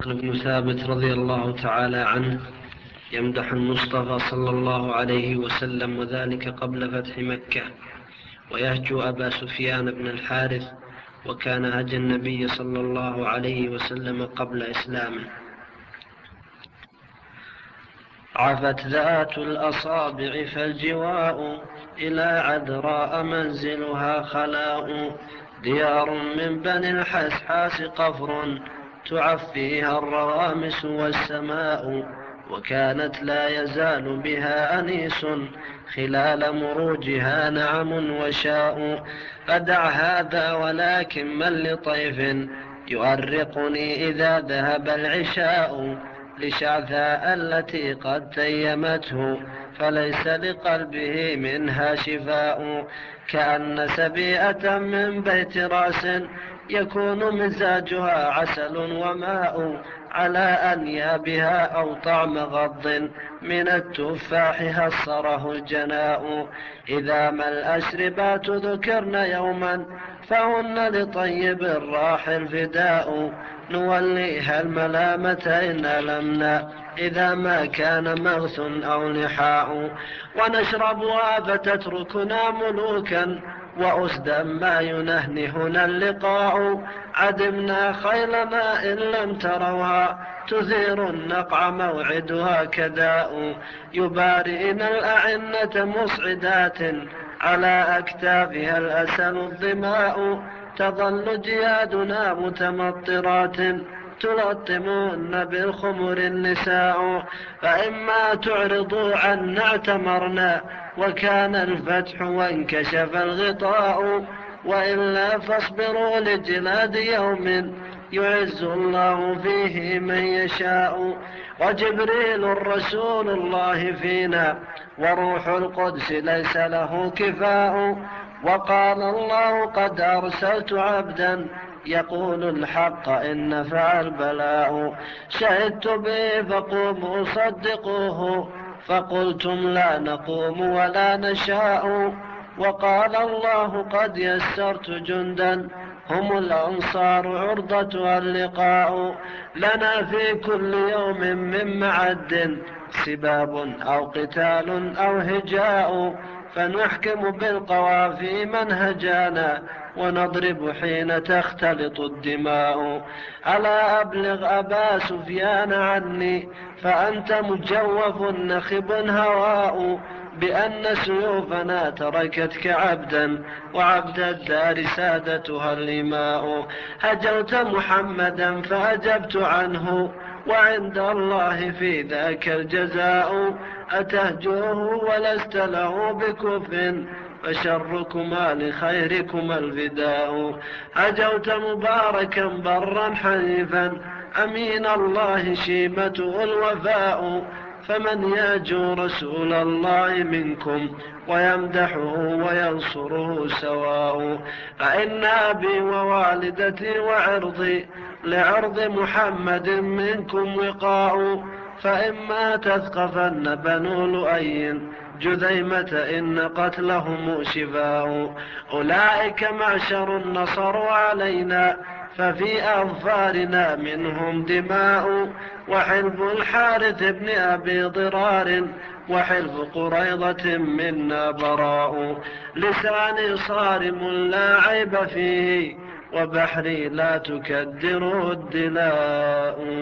بن ثابت رضي الله تعالى عنه يمدح المصطفى صلى الله عليه وسلم، وذلك قبل فتح مكة، ويهجو أبا سفيان بن الحارث، وكان هجى النبي صلى الله عليه وسلم قبل إسلامه. عفت ذات الأصابع فالجواء إلى عذراء منزلها خلاء، ديار من بني الحسحاس قفر تعفيها الروامس والسماء، وكانت لا يزال بها أنيس خلال مروجها نعم وشاء. فدع هذا ولكن من لطيف يؤرقني إذا ذهب العشاء، لشعثاء التي قد تيمته فليس لقلبه منها شفاء. كأن سبيئة من بيت راس يكون مزاجها عسل وماء، على أنيابها أو طعم غض من التفاح هصره الجناء. إذا ما الأشربات ذكرن يوما فهن لطيب الراحل فداء، نوليها الملامة إن ألمنا إذا ما كان مغث أو لحاء. ونشربها فتتركنا ملوكا وأسدا ما ينهنهنا اللقاء. عدمنا خيل ماء لم تروها تثير النقع موعدها كداء. يبارئن الأعنة مصعدات على أكتافها الأسل الظماء، تظل جيادنا متمطرات تلطمون بالخمر النساء. فإما تعرضوا عنا اعتمرنا وكان الفتح وانكشف الغطاء، وإلا فاصبروا لجلاد يوم يعز الله فيه من يشاء. وجبريل رسول الله فينا وروح القدس ليس له كفاء، وقال الله قد أرسلت عبدا يقول الحق إن نفع البلاء. شهدت به فقوموا صدقوه فقلتم لا نقوم ولا نشاء. وقال الله قد يسرت جندا هم الأنصار عرضتها اللقاء. لنا في كل يوم من معد سباب أو قتال أو هجاء، فنحكم بالقوافي منهجانا ونضرب حين تختلط الدماء. ألا أبلغ أبا سفيان عني فأنت مجوف نخب هواء، بأن سيوفنا تركتك عبدا وعبد الدار سادتها الإماء. هجوت محمدا فأجبت عنه وعند الله في ذاك الجزاء. أتهجوه ولست له بكف فشركما لخيركما الفداء. هجوت مباركا برا حنيفا أمين الله شيمته الوفاء، فمن يأجو رسول الله منكم ويمدحه وينصره سواء. فإن أبي ووالدتي وعرضي لعرض محمد منكم وقاء، فإما تثقفن بنو لؤي جذيمة إن قتلهم شفاء. أولئك معشر نصروا علينا ففي أظفارنا منهم دماء، وحلف الحارث بن أبي ضرار وحلف قريضة منا براء. لساني صارم لا عيب فيه وبحري لا تكدره الدلاء.